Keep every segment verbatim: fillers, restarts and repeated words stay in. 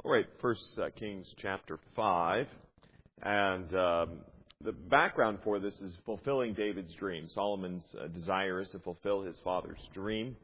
All right, First uh, Kings chapter five, and um, the background for this is fulfilling David's dream. Solomon's uh, desire is to fulfill his father's dream,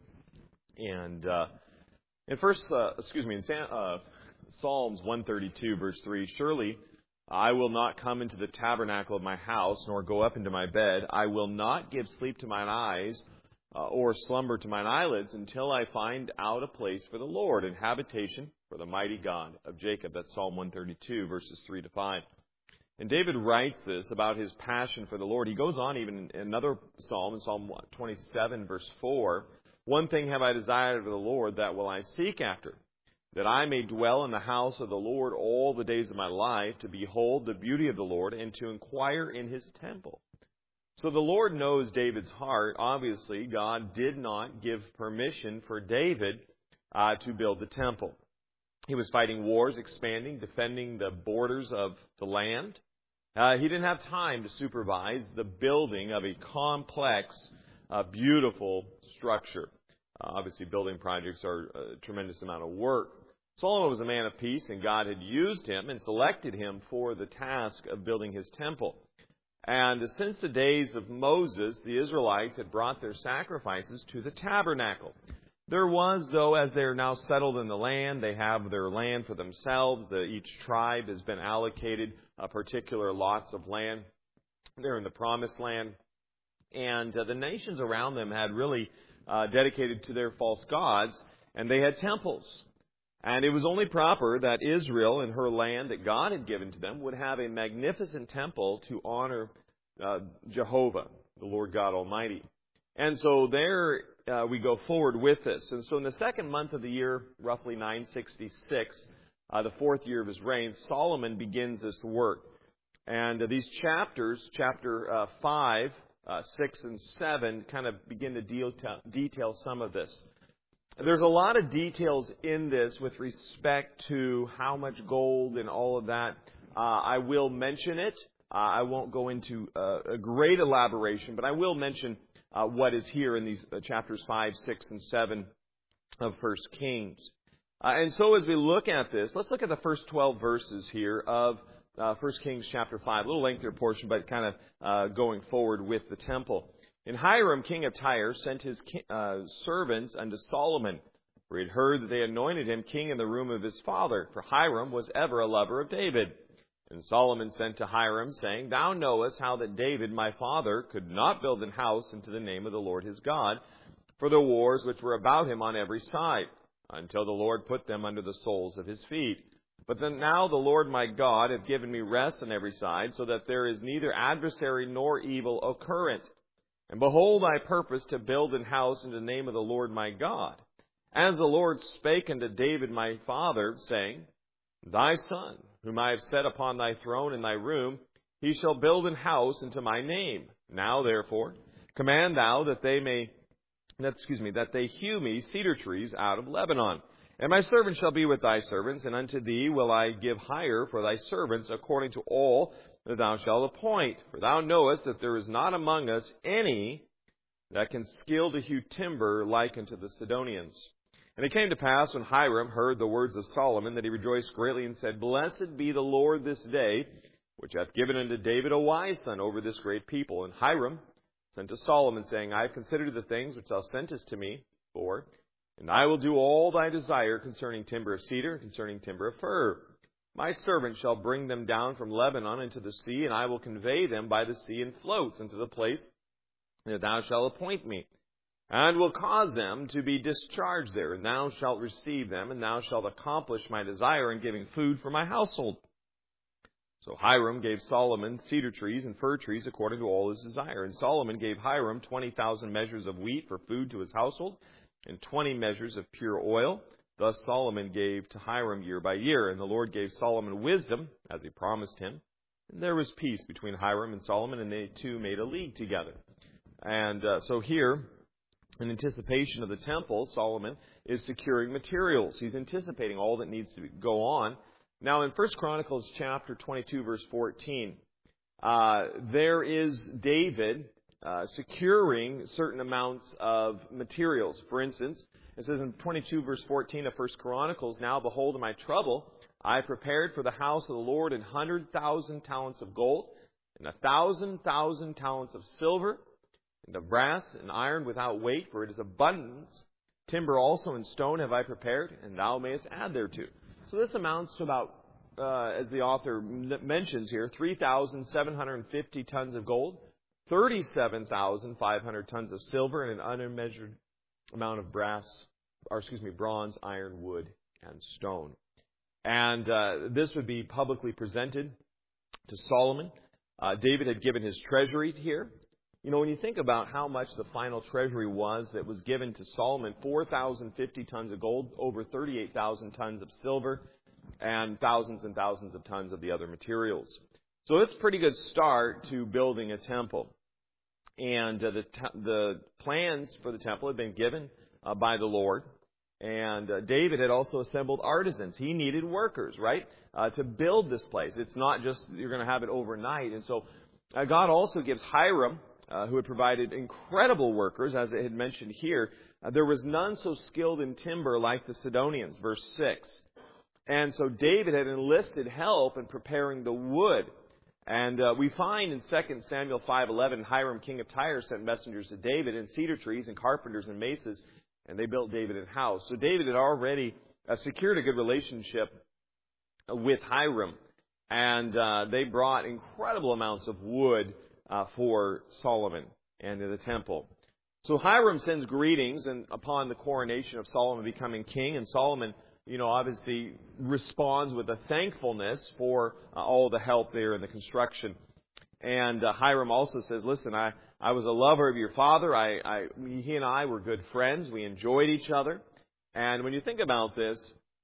and uh, in first, uh, excuse me, in Sam, uh, Psalms one thirty-two, verse three, surely I will not come into the tabernacle of my house, nor go up into my bed. I will not give sleep to mine eyes, uh, or slumber to mine eyelids, until I find out a place for the Lord, and habitation for the mighty God of Jacob. That's Psalm one thirty-two, verses three to five. And David writes this about his passion for the Lord. He goes on even in another psalm, in Psalm twenty-seven, verse four. One thing have I desired of the Lord, that will I seek after, that I may dwell in the house of the Lord all the days of my life, to behold the beauty of the Lord, and to inquire in his temple. So the Lord knows David's heart. Obviously, God did not give permission for David uh, to build the temple. He was fighting wars, expanding, defending the borders of the land. Uh, he didn't have time to supervise the building of a complex, uh, beautiful structure. Uh, obviously, building projects are a tremendous amount of work. Solomon was a man of peace, and God had used him and selected him for the task of building his temple. And since the days of Moses, the Israelites had brought their sacrifices to the tabernacle. There was, though, as they are now settled in the land, they have their land for themselves. The, each tribe has been allocated a particular lots of land. They're in the promised land. And uh, the nations around them had really uh, dedicated to their false gods, and they had temples. And it was only proper that Israel and her land that God had given to them would have a magnificent temple to honor uh, Jehovah, the Lord God Almighty. And so there uh, we go forward with this. And so in the second month of the year, roughly nine sixty-six, uh, the fourth year of his reign, Solomon begins this work. And uh, these chapters, chapter uh, five, uh, six, and seven, kind of begin to deal t- detail some of this. There's a lot of details in this with respect to how much gold and all of that. Uh, I will mention it. Uh, I won't go into uh, a great elaboration, but I will mention uh, what is here in these uh, chapters five, six, and seven of First Kings. Uh, and so as we look at this, let's look at the first twelve verses here of uh, First Kings chapter five. A little lengthier portion, but kind of uh, going forward with the temple. And Hiram, king of Tyre, sent his uh, servants unto Solomon, for he had heard that they anointed him king in the room of his father, for Hiram was ever a lover of David. And Solomon sent to Hiram, saying, Thou knowest how that David my father could not build an house into the name of the Lord his God, for the wars which were about him on every side, until the Lord put them under the soles of his feet. But then now the Lord my God hath given me rest on every side, so that there is neither adversary nor evil occurrent. And behold, I purpose to build an house in the name of the Lord my God. As the Lord spake unto David my father, saying, Thy son, whom I have set upon thy throne in thy room, he shall build an house unto my name. Now therefore, command thou that they may, that, excuse me, that they hew me cedar trees out of Lebanon. And my servant shall be with thy servants, and unto thee will I give hire for thy servants according to all that thou shalt appoint. For thou knowest that there is not among us any that can skill to hew timber like unto the Sidonians. And it came to pass, when Hiram heard the words of Solomon, that he rejoiced greatly, and said, Blessed be the Lord this day, which hath given unto David a wise son over this great people. And Hiram sent to Solomon, saying, I have considered the things which thou sentest to me for, and I will do all thy desire concerning timber of cedar, concerning timber of fir. My servant shall bring them down from Lebanon into the sea, and I will convey them by the sea in floats into the place that thou shalt appoint me, and will cause them to be discharged there. And thou shalt receive them, and thou shalt accomplish my desire in giving food for my household. So Hiram gave Solomon cedar trees and fir trees according to all his desire. And Solomon gave Hiram twenty thousand measures of wheat for food to his household, and twenty measures of pure oil. Thus Solomon gave to Hiram year by year. And the Lord gave Solomon wisdom, as he promised him. And there was peace between Hiram and Solomon, and they two made a league together. And uh, so here, in anticipation of the temple, Solomon is securing materials. He's anticipating all that needs to go on. Now in First Chronicles chapter twenty-two, verse fourteen, uh, there is David uh, securing certain amounts of materials. For instance, it says in twenty-two, verse fourteen of First Chronicles, Now behold, in my trouble I prepared for the house of the Lord an hundred thousand talents of gold, and a thousand thousand talents of silver, and of brass and iron without weight, for it is abundance. Timber also and stone have I prepared, and thou mayest add thereto. So this amounts to about, uh, as the author m- mentions here, three thousand seven hundred fifty tons of gold, thirty-seven thousand five hundred tons of silver, and an unmeasured amount of brass, or excuse me, bronze, iron, wood, and stone. And uh, this would be publicly presented to Solomon. Uh, David had given his treasury here. You know, when you think about how much the final treasury was that was given to Solomon, four thousand fifty tons of gold, over thirty-eight thousand tons of silver, and thousands and thousands of tons of the other materials. So it's a pretty good start to building a temple. And uh, the te- the plans for the temple had been given uh, by the Lord. And uh, David had also assembled artisans. He needed workers, right, uh, to build this place. It's not just you're going to have it overnight. And so uh, God also gives Hiram, uh, who had provided incredible workers, as it had mentioned here. Uh, there was none so skilled in timber like the Sidonians, verse six. And so David had enlisted help in preparing the wood. And uh, we find in Second Samuel five eleven, Hiram, king of Tyre, sent messengers to David in cedar trees and carpenters and maces, and they built David a house. So David had already uh, secured a good relationship with Hiram, and uh, they brought incredible amounts of wood uh, for Solomon and the temple. So Hiram sends greetings and upon the coronation of Solomon becoming king, and Solomon, you know, obviously responds with a thankfulness for uh, all the help there in the construction. And uh, Hiram also says, listen, I, I was a lover of your father. I, I, he and I were good friends. We enjoyed each other. And when you think about this,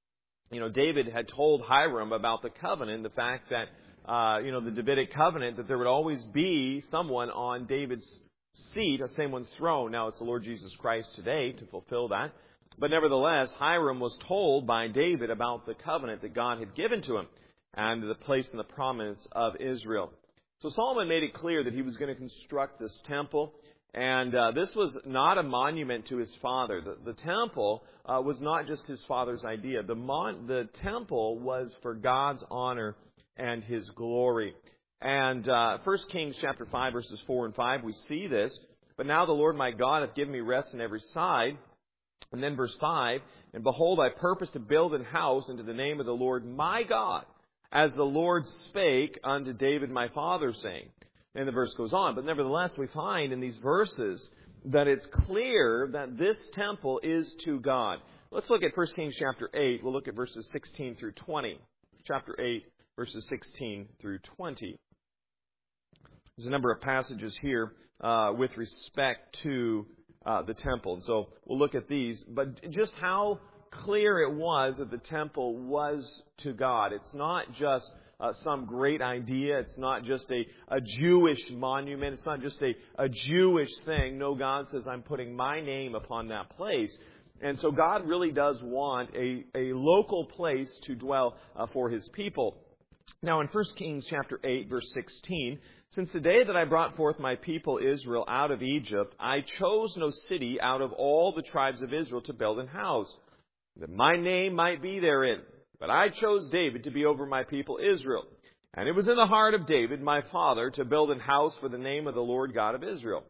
you know, David had told Hiram about the covenant, the fact that, uh, you know, the Davidic covenant, that there would always be someone on David's seat, a same one's throne. Now it's the Lord Jesus Christ today to fulfill that. But nevertheless, Hiram was told by David about the covenant that God had given to him and the place and the prominence of Israel. So Solomon made it clear that he was going to construct this temple. And uh, this was not a monument to his father. The, the temple uh, was not just his father's idea. The, mon- the temple was for God's honor and His glory. And uh, First Kings chapter five, verses four and five, we see this. But now the Lord my God hath given me rest on every side. And then verse five, and behold, I purpose to build an house unto the name of the Lord my God, as the Lord spake unto David my father, saying. And the verse goes on. But nevertheless, we find in these verses that it's clear that this temple is to God. Let's look at First Kings chapter eight. We'll look at verses sixteen through twenty. Chapter eight, verses sixteen through twenty. There's a number of passages here uh, with respect to uh, the temple. And so we'll look at these. But just how clear it was that the temple was to God. It's not just Uh, some great idea. It's not just a, a Jewish monument. It's not just a, a Jewish thing. No, God says, I'm putting my name upon that place. And so God really does want a, a local place to dwell uh, for His people. Now in First Kings chapter eight, verse sixteen, since the day that I brought forth my people Israel out of Egypt, I chose no city out of all the tribes of Israel to build an house, that my name might be therein. But I chose David to be over my people Israel. And it was in the heart of David, my father, to build an house for the name of the Lord God of Israel.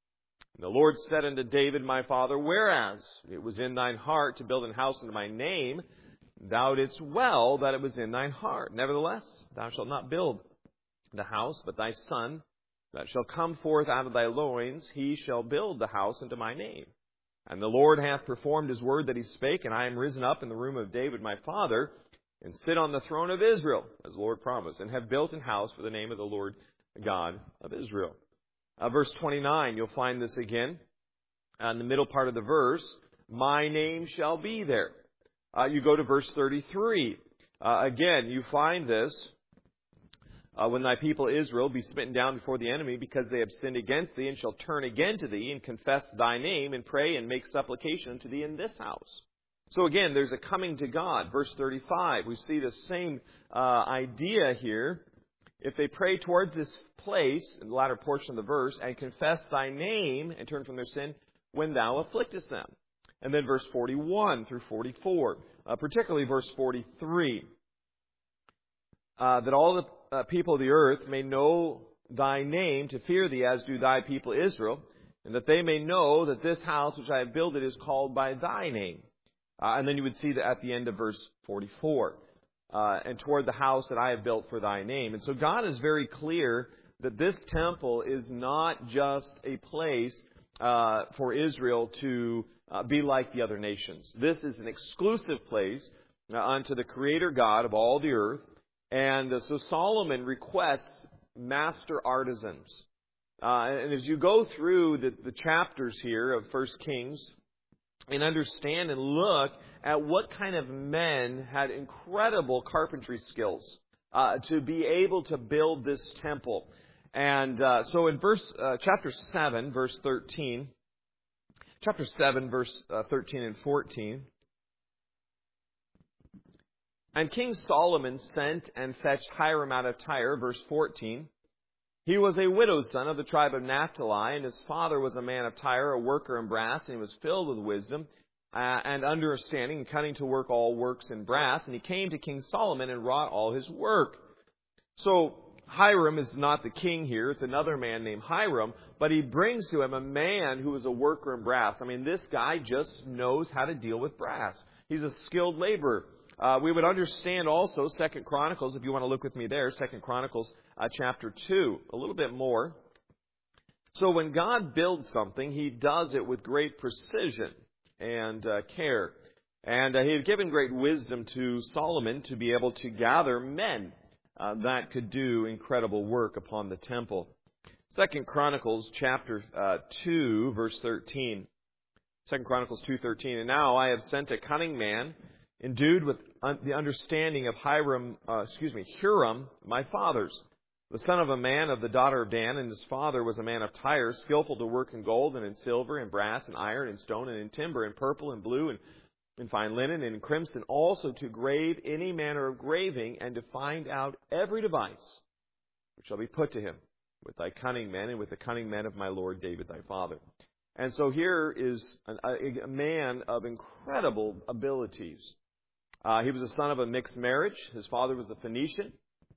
And the Lord said unto David, my father, whereas it was in thine heart to build an house unto my name, thou didst well that it was in thine heart. Nevertheless, thou shalt not build the house, but thy son that shall come forth out of thy loins, he shall build the house unto my name. And the Lord hath performed His word that He spake, and I am risen up in the room of David my father, and sit on the throne of Israel, as the Lord promised, and have built an house for the name of the Lord God of Israel. Uh, verse twenty-nine, you'll find this again. Uh, in the middle part of the verse, my name shall be there. Uh, you go to verse thirty-three. Uh, again, you find this. Uh, when thy people Israel be smitten down before the enemy, because they have sinned against thee, and shall turn again to thee, and confess thy name, and pray, and make supplication unto thee in this house. So again, there's a coming to God. Verse thirty-five, we see the same uh, idea here. If they pray towards this place, in the latter portion of the verse, and confess thy name, and turn from their sin, when thou afflictest them. And then verse forty-one through forty-four, uh, particularly verse forty-three. uh, that all the uh, people of the earth may know thy name, to fear thee, as do thy people Israel, and that they may know that this house which I have builded is called by thy name. Uh, and then you would see that at the end of verse forty-four, uh, and toward the house that I have built for thy name. And so God is very clear that this temple is not just a place uh, for Israel to uh, be like the other nations. This is an exclusive place uh, unto the Creator God of all the earth. And uh, so Solomon requests master artisans. Uh, and as you go through the, the chapters here of First Kings, and understand and look at what kind of men had incredible carpentry skills uh, to be able to build this temple. And uh, so in verse uh, chapter seven, verse thirteen, chapter seven, verse uh, thirteen and fourteen, and King Solomon sent and fetched Hiram out of Tyre, verse fourteen. He was a widow's son of the tribe of Naphtali, and his father was a man of Tyre, a worker in brass, and he was filled with wisdom uh, and understanding, and cunning to work all works in brass. And he came to King Solomon and wrought all his work. So Hiram is not the king here. It's another man named Hiram, but he brings to him a man who is a worker in brass. I mean, this guy just knows how to deal with brass. He's a skilled laborer. Uh, we would understand also Second Chronicles, if you want to look with me there, Second Chronicles uh, chapter two, a little bit more. So when God builds something, He does it with great precision and uh, care. And uh, He had given great wisdom to Solomon to be able to gather men uh, that could do incredible work upon the temple. Second Chronicles chapter uh, two, verse thirteen. Second Chronicles two thirteen. And now I have sent a cunning man, endued with un- the understanding of Hiram, uh, excuse me, Huram, my father's, the son of a man of the daughter of Dan, and his father was a man of Tyre, skillful to work in gold and in silver and brass and iron and stone and in timber and purple and blue and in fine linen and in crimson, also to grave any manner of graving and to find out every device which shall be put to him with thy cunning men and with the cunning men of my lord David thy father. And so here is an, a, a man of incredible abilities. Uh, he was the son of a mixed marriage. His father was a Phoenician.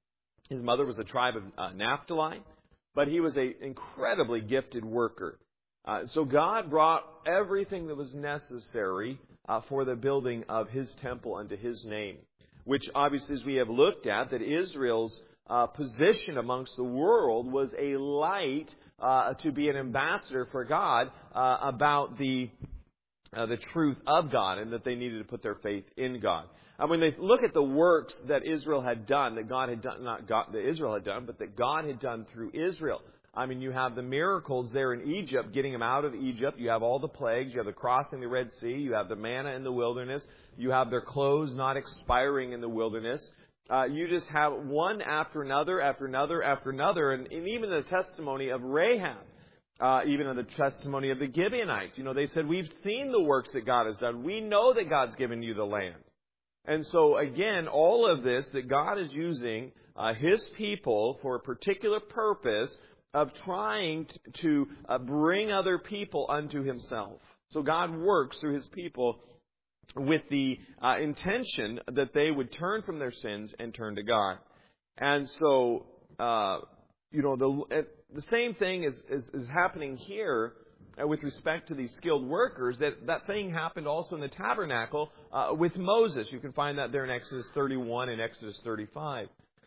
His mother was the tribe of uh, Naphtali. But he was an incredibly gifted worker. Uh, so God brought everything that was necessary uh, for the building of His temple unto His name. Which obviously, as we have looked at, that Israel's uh, position amongst the world was a light uh, to be an ambassador for God uh, about the Uh, the truth of God, and that they needed to put their faith in God. And when they look at the works that Israel had done, that God had done, not God, that Israel had done, but that God had done through Israel. I mean, you have the miracles there in Egypt, getting them out of Egypt. You have all the plagues. You have the crossing the Red Sea. You have the manna in the wilderness. You have their clothes not expiring in the wilderness. Uh, you just have one after another, after another, after another. And, and even the testimony of Rahab. Uh, even in the testimony of the Gibeonites. You know, they said, we've seen the works that God has done. We know that God's given you the land. And so, again, all of this, that God is using uh, His people for a particular purpose of trying t- to uh, bring other people unto Himself. So God works through His people with the uh, intention that they would turn from their sins and turn to God. And so, uh, you know, the... The same thing is, is, is happening here uh, with respect to these skilled workers. That, that thing happened also in the tabernacle uh, with Moses. You can find that there in Exodus thirty-one and Exodus thirty-five.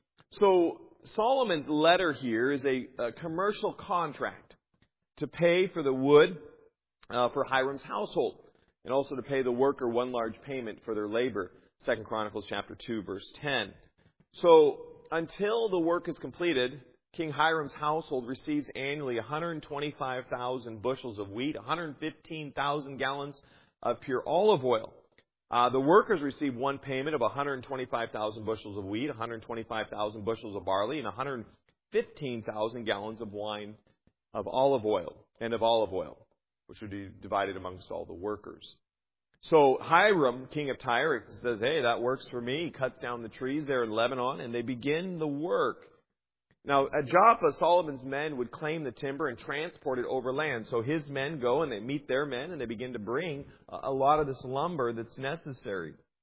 So Solomon's letter here is a, a commercial contract to pay for the wood uh, for Hiram's household, and also to pay the worker one large payment for their labor. Second Chronicles chapter two, verse ten. So until the work is completed, King Hiram's household receives annually one hundred twenty-five thousand bushels of wheat, one hundred fifteen thousand gallons of pure olive oil. Uh, the workers receive one payment of one hundred twenty-five thousand bushels of wheat, one hundred twenty-five thousand bushels of barley, and one hundred fifteen thousand gallons of wine of olive oil, and of olive oil, which would be divided amongst all the workers. So Hiram, king of Tyre, says, hey, that works for me. He cuts down the trees there in Lebanon, and they begin the work. Now, at Joppa, Solomon's men would claim the timber and transport it overland. So his men go and they meet their men and they begin to bring a lot of this lumber that's necessary.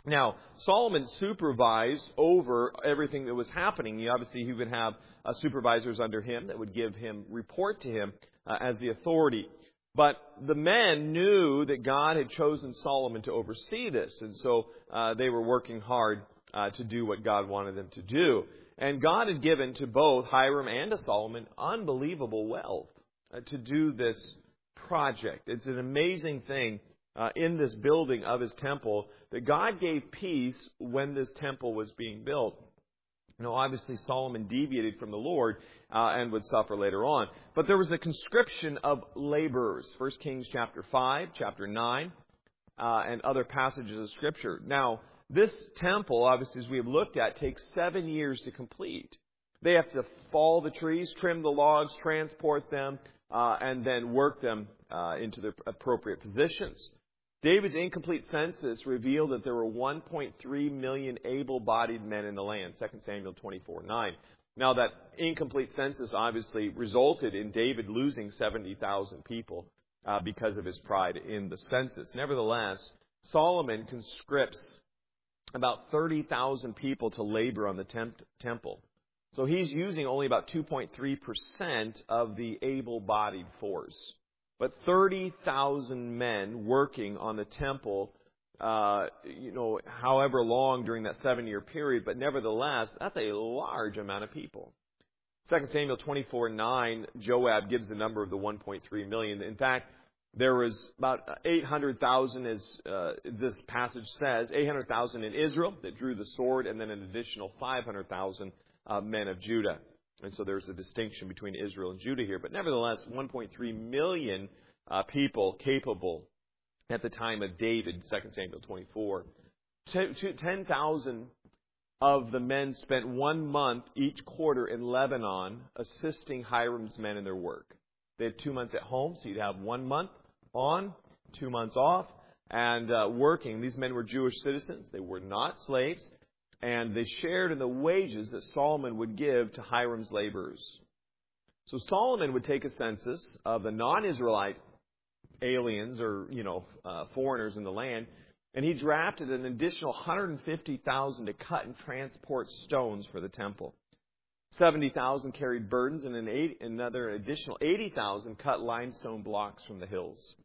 Now, Solomon supervised over everything that was happening. He, obviously, he would have uh, supervisors under him that would give him, report to him uh, as the authority. But the men knew that God had chosen Solomon to oversee this, and so uh, they were working hard uh, to do what God wanted them to do. And God had given to both Hiram and to Solomon unbelievable wealth uh, to do this project. It's an amazing thing uh, in this building of His temple that God gave peace when this temple was being built. You know, obviously Solomon deviated from the Lord uh, and would suffer later on. But there was a conscription of laborers. First Kings chapter five, chapter nine, uh, and other passages of Scripture. Now, this temple, obviously, as we have looked at, takes seven years to complete. They have to fall the trees, trim the logs, transport them, uh, and then work them uh, into their appropriate positions. David's incomplete census revealed that there were one point three million able-bodied men in the land, Second Samuel twenty-four nine. Now, that incomplete census obviously resulted in David losing seventy thousand people uh, because of his pride in the census. Nevertheless, Solomon conscripts about thirty thousand people to labor on the temp- temple. So he's using only about two point three percent of the able-bodied force. But thirty thousand men working on the temple, uh, you know, however long during that seven-year period. But nevertheless, that's a large amount of people. Second Samuel twenty-four nine, Joab gives the number of the one point three million. In fact, there was about eight hundred thousand, as uh, this passage says, eight hundred thousand in Israel that drew the sword, and then an additional five hundred thousand uh, men of Judah. And so there's a distinction between Israel and Judah here. But nevertheless, one point three million uh, people capable at the time of David, Second Samuel twenty-four. ten thousand of the men spent one month each quarter in Lebanon assisting Hiram's men in their work. They had two months at home, so you'd have one month on, two months off, and uh, working. These men were Jewish citizens. They were not slaves. And they shared in the wages that Solomon would give to Hiram's laborers. So Solomon would take a census of the non-Israelite aliens or, you know, uh, foreigners in the land, and he drafted an additional one hundred fifty thousand to cut and transport stones for the temple. seventy thousand carried burdens, and an eight, another additional eighty thousand cut limestone blocks from the hills.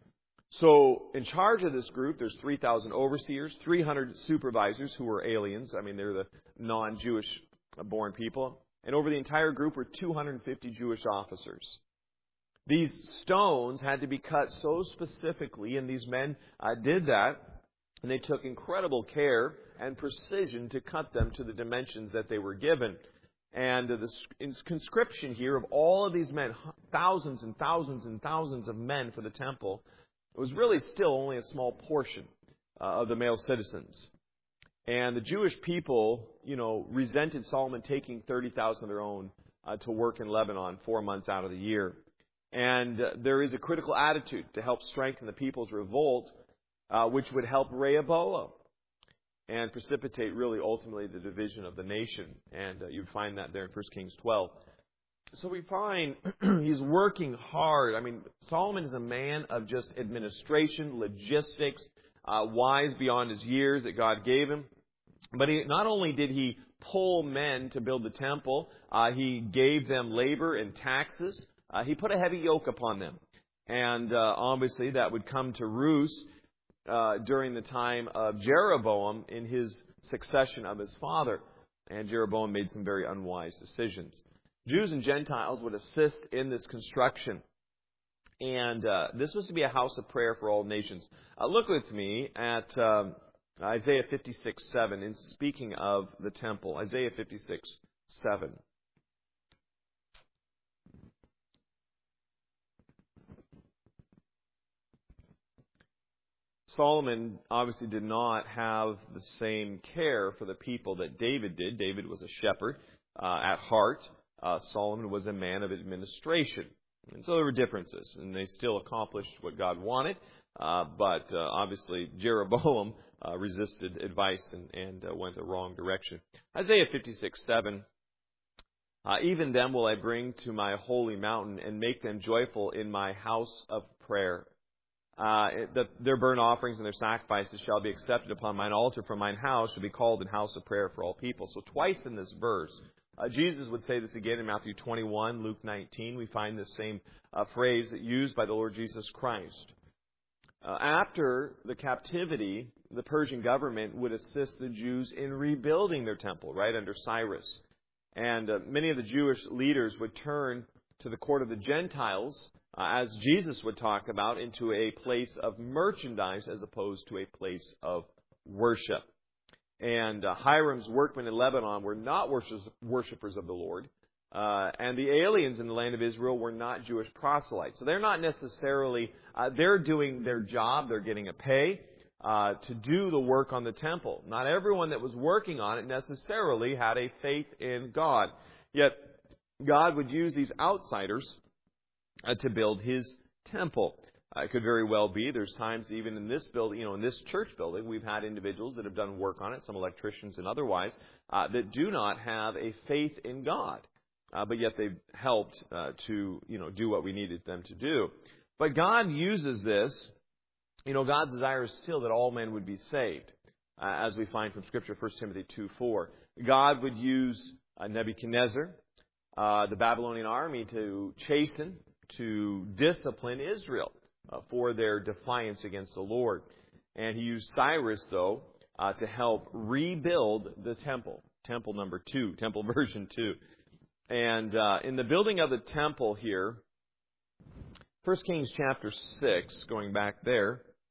So in charge of this group, there's three thousand overseers, three hundred supervisors who were aliens. I mean, they're the non-Jewish born people. And over the entire group were two hundred fifty Jewish officers. These stones had to be cut so specifically, and these men uh, did that, and they took incredible care and precision to cut them to the dimensions that they were given. And uh, the conscription here of all of these men, thousands and thousands and thousands of men for the temple, it was really still only a small portion uh, of the male citizens. And the Jewish people, you know, resented Solomon taking thirty thousand of their own uh, to work in Lebanon four months out of the year. And uh, there is a critical attitude to help strengthen the people's revolt, uh, which would help Rehoboam and precipitate really ultimately the division of the nation. And uh, you'd find that there in First Kings twelve. So we find he's working hard. I mean, Solomon is a man of just administration, logistics, uh, wise beyond his years that God gave him. But he, not only did he pull men to build the temple, uh, he gave them labor and taxes. Uh, he put a heavy yoke upon them. And uh, obviously that would come to roost uh, during the time of Jeroboam in his succession of his father. And Jeroboam made some very unwise decisions. Jews and Gentiles would assist in this construction. And uh, this was to be a house of prayer for all nations. Uh, look with me at um, Isaiah fifty-six seven, in speaking of the temple. Isaiah fifty-six seven. Solomon obviously did not have the same care for the people that David did. David was a shepherd uh, at heart. Uh, Solomon was a man of administration. And so there were differences, and they still accomplished what God wanted. Uh, but uh, obviously Jeroboam uh, resisted advice and, and uh, went the wrong direction. Isaiah fifty-six seven. Uh, Even them will I bring to my holy mountain and make them joyful in my house of prayer. Uh, that their burnt offerings and their sacrifices shall be accepted upon mine altar, for mine house shall be called an house of prayer for all people. So twice in this verse, uh, Jesus would say this again in Matthew twenty-one, Luke nineteen. We find this same uh, phrase used by the Lord Jesus Christ. Uh, after the captivity, the Persian government would assist the Jews in rebuilding their temple, right, under Cyrus. And uh, many of the Jewish leaders would turn to the court of the Gentiles, Uh, as Jesus would talk about, into a place of merchandise as opposed to a place of worship. And uh, Hiram's workmen in Lebanon were not worshipers of the Lord. Uh, and the aliens in the land of Israel were not Jewish proselytes. So they're not necessarily, uh, they're doing their job, they're getting a pay uh, to do the work on the temple. Not everyone that was working on it necessarily had a faith in God. Yet God would use these outsiders Uh, to build His temple. Uh, it could very well be. There's times even in this building, you know, in this church building, we've had individuals that have done work on it, some electricians and otherwise, uh, that do not have a faith in God, uh, but yet they've helped uh, to, you know, do what we needed them to do. But God uses this. You know, God's desire is still that all men would be saved, uh, as we find from Scripture, First Timothy two four. God would use uh, Nebuchadnezzar, uh, the Babylonian army, to chasten, to discipline Israel uh, for their defiance against the Lord. And He used Cyrus, though, uh, to help rebuild the temple. Temple number two, temple version two. And uh, in the building of the temple here, First Kings chapter six, going back there,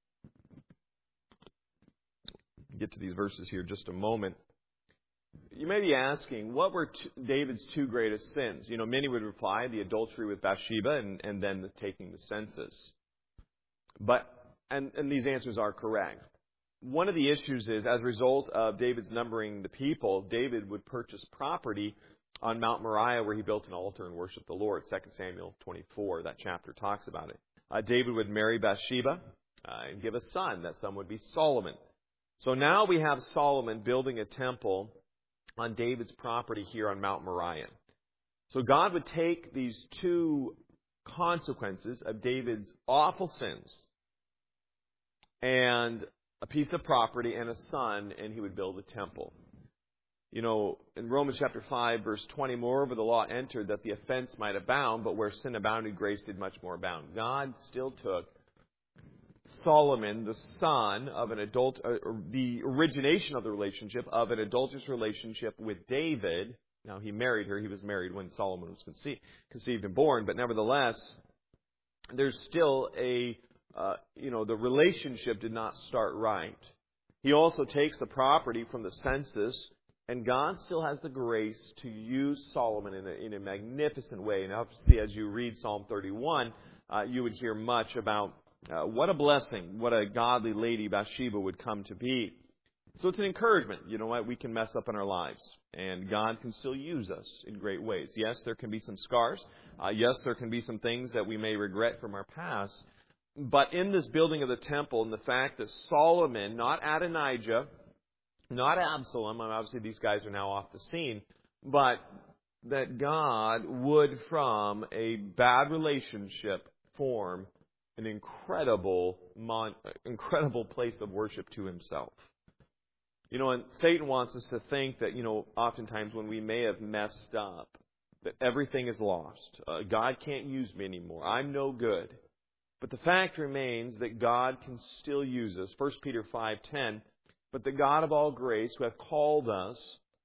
get to these verses here in just a moment. You may be asking, what were t- David's two greatest sins? You know, many would reply, the adultery with Bathsheba and, and then the taking the census. But, and, and these answers are correct. One of the issues is, as a result of David's numbering the people, David would purchase property on Mount Moriah where he built an altar and worshiped the Lord. Second Samuel twenty-four, that chapter talks about it. Uh, David would marry Bathsheba uh, and give a son. That son would be Solomon. So now we have Solomon building a temple on David's property here on Mount Moriah. So God would take these two consequences of David's awful sins and a piece of property and a son, and He would build a temple. You know, in Romans chapter five, verse twenty, moreover, the law entered that the offense might abound, but where sin abounded, grace did much more abound. God still took Solomon, the son of an adult, uh, the origination of the relationship of an adulterous relationship with David. Now, he married her. He was married when Solomon was conceived, conceived and born. But nevertheless, there's still a, uh, you know, the relationship did not start right. He also takes the property from the census, and God still has the grace to use Solomon in a, in a magnificent way. And obviously, as you read Psalm thirty-one, uh, you would hear much about Uh, what a blessing, what a godly lady Bathsheba would come to be. So it's an encouragement. You know what? We can mess up in our lives, and God can still use us in great ways. Yes, there can be some scars. Uh, yes, there can be some things that we may regret from our past. But in this building of the temple, and the fact that Solomon, not Adonijah, not Absalom, and obviously these guys are now off the scene, but that God would, from a bad relationship, form an incredible, mon- incredible place of worship to Himself. You know, and Satan wants us to think that, you know, oftentimes when we may have messed up, that everything is lost. Uh, God can't use me anymore. I'm no good. But the fact remains that God can still use us. First Peter five ten, but the God of all grace, who hath called us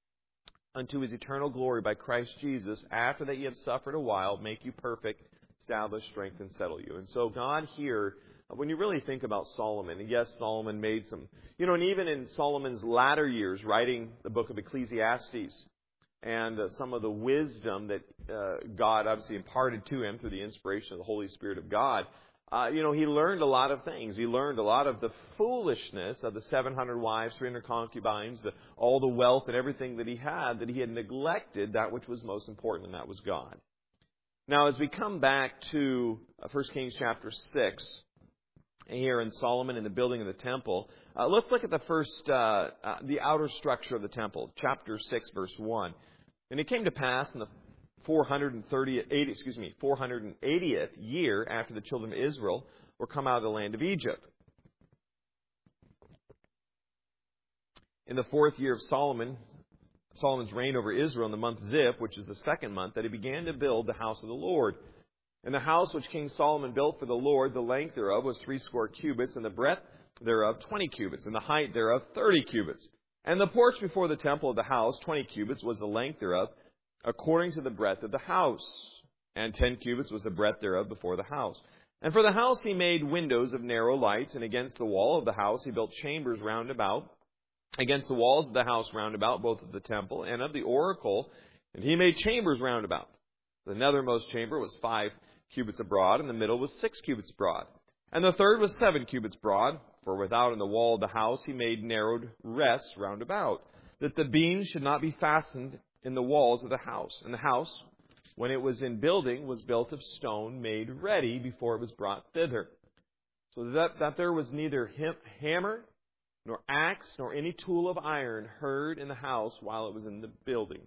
unto His eternal glory by Christ Jesus, after that ye have suffered a while, make you perfect, establish, strengthen, settle you. And so God here, when you really think about Solomon, and yes, Solomon made some, you know, and even in Solomon's latter years, writing the book of Ecclesiastes, and uh, some of the wisdom that uh, God obviously imparted to him through the inspiration of the Holy Spirit of God, uh, you know, he learned a lot of things. He learned a lot of the foolishness of the seven hundred wives, three hundred concubines, the, all the wealth and everything that he had, that he had neglected that which was most important, and that was God. Now, as we come back to First Kings chapter six, here in Solomon in the building of the temple, uh, let's look at the first, uh, uh, the outer structure of the temple, chapter six, verse one. And it came to pass in the four hundred thirtieth, excuse me, four hundred eightieth year after the children of Israel or come out of the land of Egypt. In the fourth year of Solomon, Solomon's reign over Israel, in the month Ziph, which is the second month, that he began to build the house of the Lord. And the house which King Solomon built for the Lord, the length thereof was threescore cubits, and the breadth thereof twenty cubits, and the height thereof thirty cubits. And the porch before the temple of the house, twenty cubits, was the length thereof, according to the breadth of the house. And ten cubits was the breadth thereof before the house. And for the house he made windows of narrow lights, and against the wall of the house he built chambers round about, against the walls of the house round about, both of the temple and of the oracle, and he made chambers round about. The nethermost chamber was five cubits abroad, and the middle was six cubits broad. And the third was seven cubits broad, for without in the wall of the house he made narrowed rests round about, that the beams should not be fastened in the walls of the house. And the house, when it was in building, was built of stone made ready before it was brought thither. So that, that there was neither him, hammer, nor axe, nor any tool of iron heard in the house while it was in the building.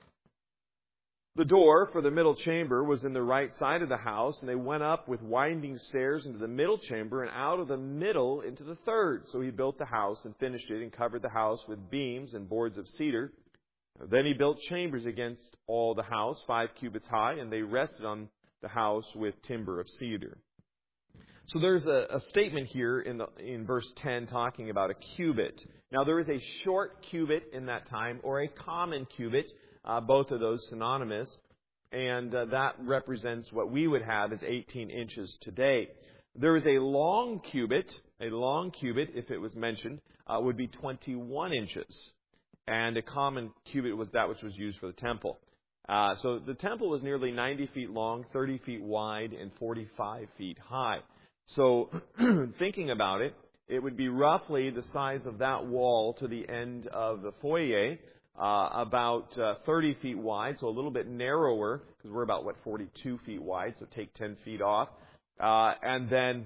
The door for the middle chamber was in the right side of the house, and they went up with winding stairs into the middle chamber, and out of the middle into the third. So he built the house and finished it, and covered the house with beams and boards of cedar. Then he built chambers against all the house, five cubits high, and they rested on the house with timber of cedar. So there's a, a statement here in, the, in verse ten talking about a cubit. Now there is a short cubit in that time, or a common cubit. Uh, both of those synonymous, and uh, that represents what we would have as eighteen inches today. There is a long cubit. A long cubit, if it was mentioned, uh, would be twenty-one inches, and a common cubit was that which was used for the temple. Uh, so the temple was nearly ninety feet long, thirty feet wide, and forty-five feet high. So thinking about it, it would be roughly the size of that wall to the end of the foyer. Uh, about uh, thirty feet wide, so a little bit narrower, because we're about, what, forty-two feet wide, so take ten feet off, uh, and then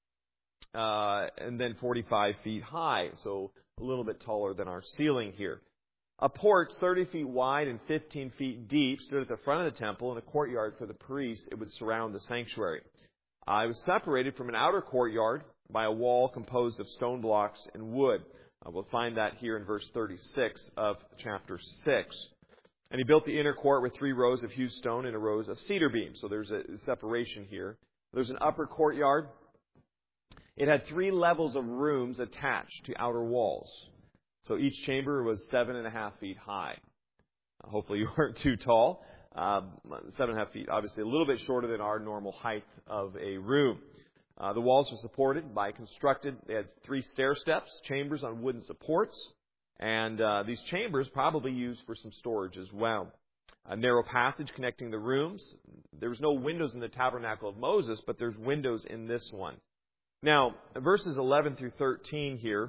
uh, and then forty-five feet high, so a little bit taller than our ceiling here. A porch thirty feet wide and fifteen feet deep stood at the front of the temple, and a courtyard for the priests. It would surround the sanctuary. Uh, it was separated from an outer courtyard by a wall composed of stone blocks and wood. Uh, we'll find that here in verse thirty-six of chapter six. And he built the inner court with three rows of hewed stone and a rows of cedar beams. So there's a separation here. There's an upper courtyard. It had three levels of rooms attached to outer walls. So each chamber was seven and a half feet high. Uh, hopefully you weren't too tall. Um, seven and a half feet, obviously a little bit shorter than our normal height of a room. Uh, the walls are supported by constructed, they had three stair steps, chambers on wooden supports, and uh, these chambers probably used for some storage as well. A narrow passage connecting the rooms. There was no windows in the tabernacle of Moses, but there's windows in this one. Now, verses eleven through thirteen here,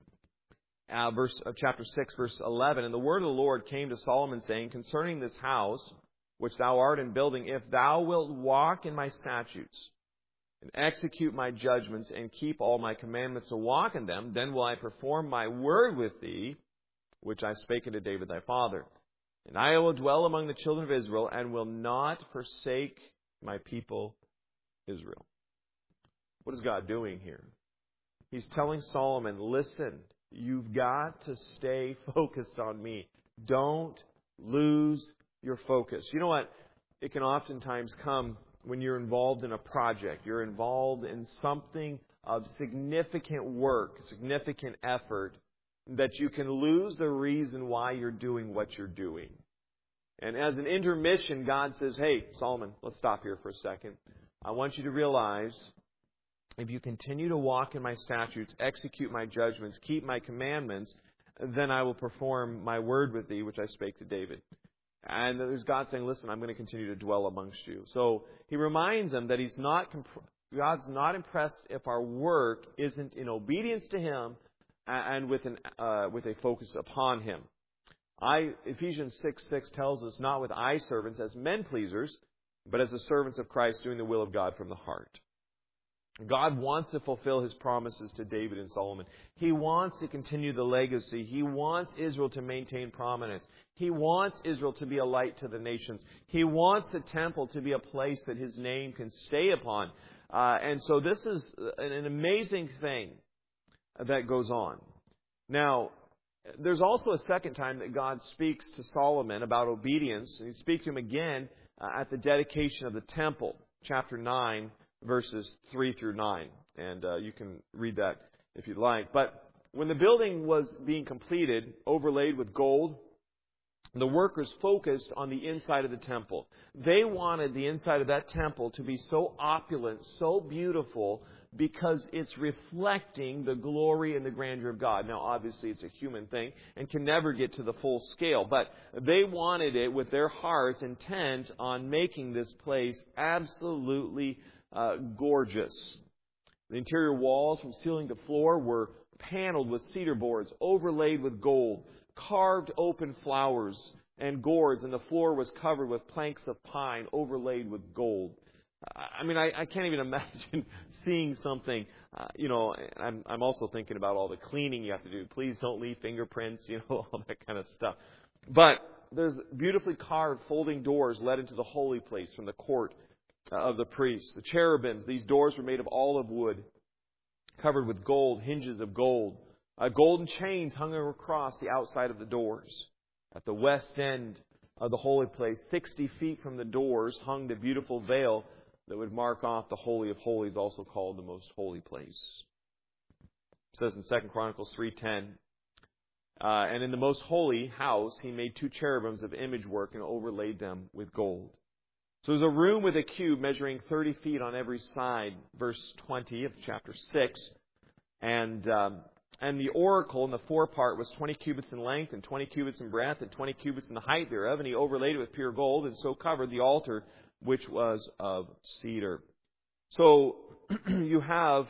uh, verse uh, chapter six, verse eleven, and the word of the Lord came to Solomon, saying, concerning this house which thou art in building, if thou wilt walk in my statutes, and execute my judgments, and keep all my commandments to walk in them, then will I perform my word with thee, which I spake unto David thy father. And I will dwell among the children of Israel, and will not forsake my people Israel. What is God doing here? He's telling Solomon, listen, you've got to stay focused on me. Don't lose your focus. You know what? It can oftentimes come when you're involved in a project, you're involved in something of significant work, significant effort, that you can lose the reason why you're doing what you're doing. And as an intermission, God says, hey, Solomon, let's stop here for a second. I want you to realize, if you continue to walk in my statutes, execute my judgments, keep my commandments, then I will perform my word with thee, which I spake to David. And there's God saying, listen, I'm going to continue to dwell amongst you. So he reminds them that he's not, God's not impressed if our work isn't in obedience to him and with an uh, with a focus upon him. I Ephesians six six tells us, not with eye servants as men pleasers, but as the servants of Christ, doing the will of God from the heart. God wants to fulfill his promises to David and Solomon. He wants to continue the legacy. He wants Israel to maintain prominence. He wants Israel to be a light to the nations. He wants the temple to be a place that his name can stay upon. Uh, and so this is an, an amazing thing that goes on. Now, there's also a second time that God speaks to Solomon about obedience. And He speaks to him again uh, at the dedication of the temple, chapter nine, verses three through nine. And uh, you can read that if you'd like. But when the building was being completed, overlaid with gold, the workers focused on the inside of the temple. They wanted the inside of that temple to be so opulent, so beautiful, because it's reflecting the glory and the grandeur of God. Now, obviously, it's a human thing and can never get to the full scale, but they wanted it with their hearts intent on making this place absolutely uh, gorgeous. The interior walls from ceiling to floor were paneled with cedar boards, overlaid with gold, carved open flowers and gourds, and the floor was covered with planks of pine overlaid with gold. I mean, I, I can't even imagine seeing something, uh, you know, I'm, I'm also thinking about all the cleaning you have to do. Please don't leave fingerprints, you know, all that kind of stuff. But there's beautifully carved folding doors led into the holy place from the court of the priests. The cherubims, these doors were made of olive wood, covered with gold, hinges of gold. Uh, golden chains hung across the outside of the doors. At the west end of the holy place, sixty feet from the doors, hung the beautiful veil that would mark off the Holy of Holies, also called the Most Holy Place. It says in Second Chronicles three ten, uh, and in the most holy house he made two cherubims of image work and overlaid them with gold. So there's a room with a cube measuring thirty feet on every side, verse twenty of chapter six. And um, and the oracle in the forepart was twenty cubits in length and twenty cubits in breadth and twenty cubits in the height thereof. And he overlaid it with pure gold and so covered the altar, which was of cedar. So you have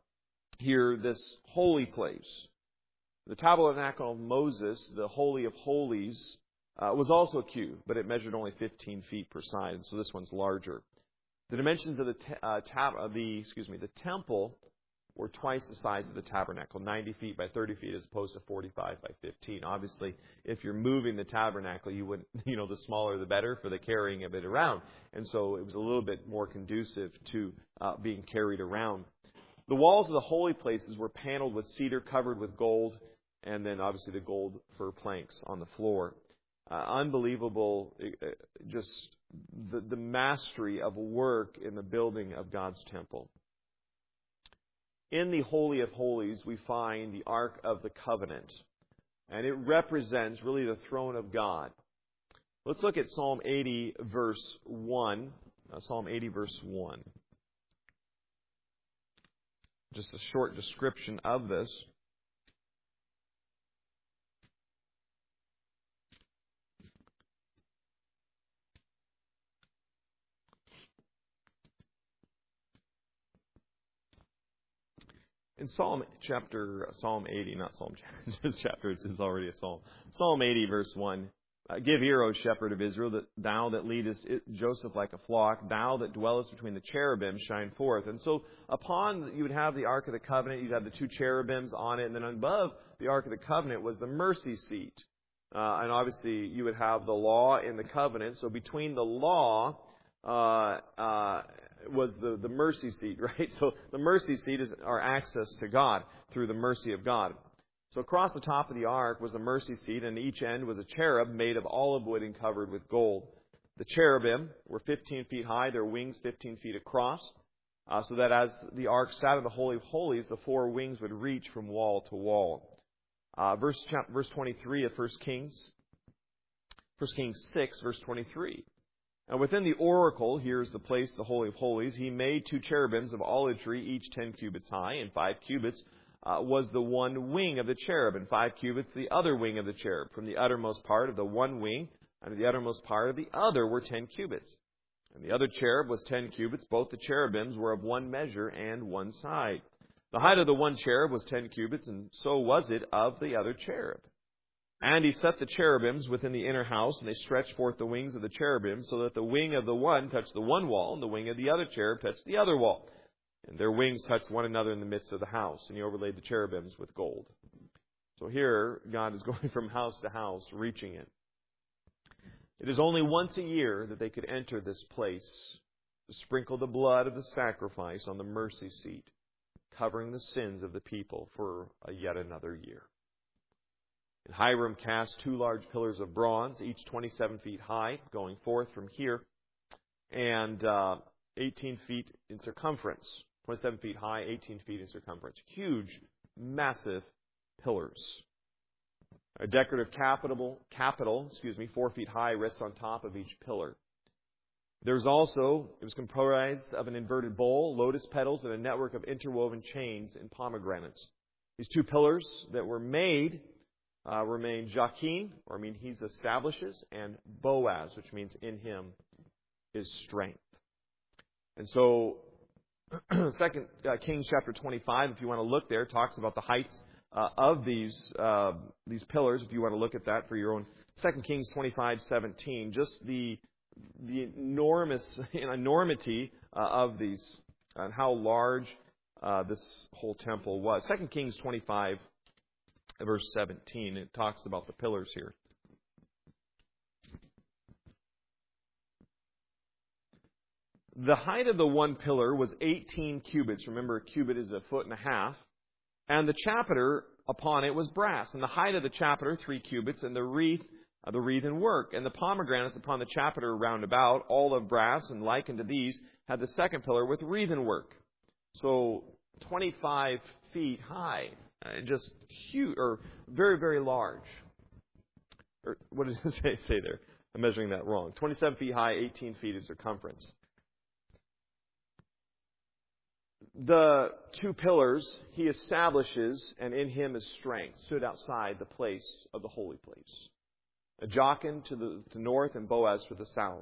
here this holy place. The tabernacle of Moses, the Holy of Holies, uh, was also a cube, but it measured only fifteen feet per side. So this one's larger. The dimensions of the te- uh, tab- uh, the excuse me the temple were twice the size of the tabernacle, ninety feet by thirty feet as opposed to forty-five by fifteen. Obviously, if you're moving the tabernacle, you wouldn't, you know, the smaller the better for the carrying of it around. And so it was a little bit more conducive to uh, being carried around. The walls of the holy places were paneled with cedar covered with gold, and then obviously the gold fir planks on the floor. Uh, unbelievable, uh, just the, the mastery of work in the building of God's temple. In the Holy of Holies, we find the Ark of the Covenant, and it represents really the throne of God. Let's look at Psalm eighty, verse one. Uh, Psalm eighty, verse one. Just a short description of this. In Psalm chapter, Psalm eighty, not Psalm just chapter, it's already a Psalm. Psalm eighty, verse one. Uh, Give ear, O shepherd of Israel, that thou that leadest Joseph like a flock, thou that dwellest between the cherubims, shine forth. And so upon, you would have the Ark of the Covenant, you'd have the two cherubims on it, and then above the Ark of the Covenant was the mercy seat. Uh, and obviously you would have the law in the covenant. So between the law uh, uh, was the, the mercy seat, right? So the mercy seat is our access to God through the mercy of God. So across the top of the ark was a mercy seat, and each end was a cherub made of olive wood and covered with gold. The cherubim were fifteen feet high, their wings fifteen feet across, uh, so that as the ark sat in the Holy of Holies, the four wings would reach from wall to wall. Uh, verse, chapter, verse twenty-three of First Kings, First Kings six, verse twenty-three. And within the oracle, here's the place, the Holy of Holies, he made two cherubims of olive tree, each ten cubits high, and five cubits uh, was the one wing of the cherub, and five cubits the other wing of the cherub. From the uttermost part of the one wing and the uttermost part of the other were ten cubits. And the other cherub was ten cubits. Both the cherubims were of one measure and one side. The height of the one cherub was ten cubits, and so was it of the other cherub. And he set the cherubims within the inner house, and they stretched forth the wings of the cherubim, so that the wing of the one touched the one wall, and the wing of the other cherub touched the other wall. And their wings touched one another in the midst of the house, and he overlaid the cherubims with gold. So here, God is going from house to house, reaching it. It is only once a year that they could enter this place to sprinkle the blood of the sacrifice on the mercy seat, covering the sins of the people for a yet another year. And Hiram cast two large pillars of bronze, each twenty-seven feet high, going forth from here, and uh, eighteen feet in circumference. twenty-seven feet high, eighteen feet in circumference. Huge, massive pillars. A decorative capital, capital, excuse me, four feet high, rests on top of each pillar. There's also, it was comprised of an inverted bowl, lotus petals, and a network of interwoven chains and pomegranates. These two pillars that were made uh, were named Jachin, or I mean, he establishes, and Boaz, which means in him is strength. And so, Second uh, Kings chapter twenty-five, if you want to look there, talks about the heights uh, of these uh, these pillars. If you want to look at that for your own. Second Kings twenty-five seventeen, just the the enormous enormity uh, of these and how large uh, this whole temple was. Second Kings twenty-five, verse seventeen, it talks about the pillars here. The height of the one pillar was eighteen cubits. Remember, a cubit is a foot and a half. And the chapiter upon it was brass. And the height of the chapiter, three cubits, and the wreath, uh, the wreathen work. And the pomegranates upon the chapiter round about, all of brass, and like unto these, had the second pillar with wreathen work. So, twenty-five feet high. Uh, just huge, or very, very large. Or what does it say, say there? I'm measuring that wrong. twenty-seven feet high, eighteen feet in circumference. The two pillars he establishes, and in him is strength, stood outside the place of the holy place. A Jachin to the to north and Boaz to the south.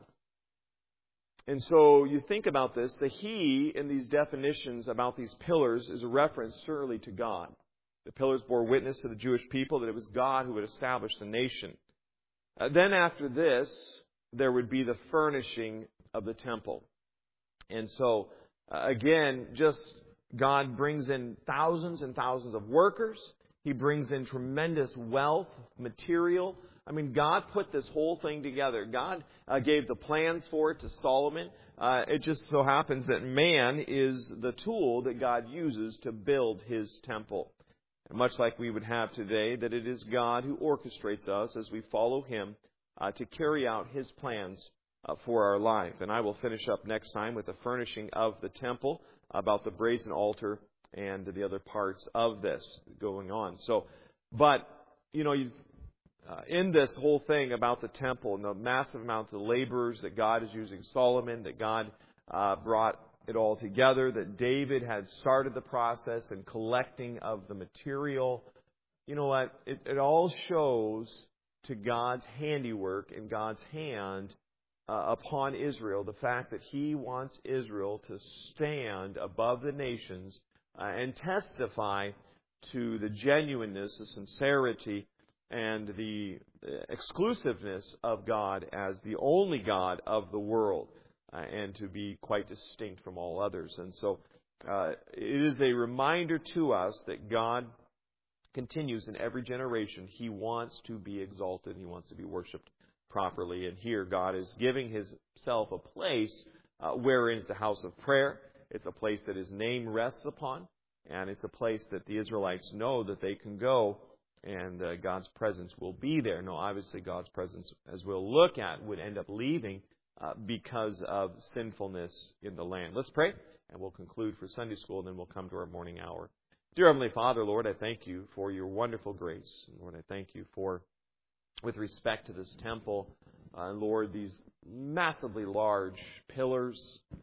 And so you think about this, the he in these definitions about these pillars is a reference certainly to God. The pillars bore witness to the Jewish people that it was God who had established the nation. Uh, then after this, there would be the furnishing of the temple. And so, uh, again, just God brings in thousands and thousands of workers. He brings in tremendous wealth, material. I mean, God put this whole thing together. God uh, gave the plans for it to Solomon. Uh, it just so happens that man is the tool that God uses to build His temple. And much like we would have today, that it is God who orchestrates us as we follow Him uh, to carry out His plans uh, for our life. And I will finish up next time with the furnishing of the temple, about the brazen altar and the other parts of this going on. So, but, you know, you've Uh, in this whole thing about the temple and the massive amounts of laborers that God is using, Solomon, that God uh, brought it all together, that David had started the process and collecting of the material. You know what? It, it all shows to God's handiwork and God's hand uh, upon Israel, the fact that He wants Israel to stand above the nations uh, and testify to the genuineness, the sincerity, and the exclusiveness of God as the only God of the world, uh, and to be quite distinct from all others. And so uh, it is a reminder to us that God continues in every generation. He wants to be exalted. He wants to be worshipped properly. And here God is giving Himself a place uh, wherein it's a house of prayer. It's a place that His name rests upon. And it's a place that the Israelites know that they can go and uh, God's presence will be there. No, obviously God's presence, as we'll look at, would end up leaving uh, because of sinfulness in the land. Let's pray, and we'll conclude for Sunday school, and then we'll come to our morning hour. Dear Heavenly Father, Lord, I thank You for Your wonderful grace. And Lord, I thank You for, with respect to this temple, uh, Lord, these massively large pillars,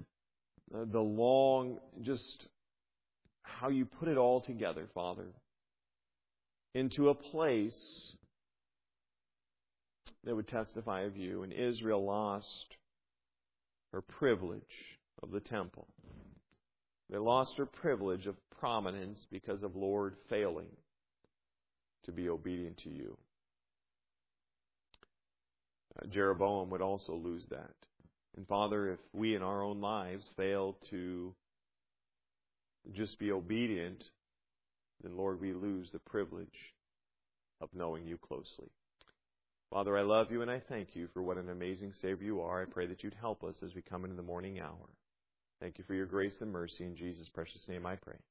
uh, the long, just how You put it all together, Father, into a place that would testify of You. And Israel lost her privilege of the temple. They lost her privilege of prominence because of, Lord, failing to be obedient to You. Uh, Jeroboam would also lose that. And Father, if we in our own lives fail to just be obedient, then, Lord, we lose the privilege of knowing You closely. Father, I love You and I thank You for what an amazing Savior You are. I pray that You'd help us as we come into the morning hour. Thank you for your grace and mercy. In Jesus' precious name I pray.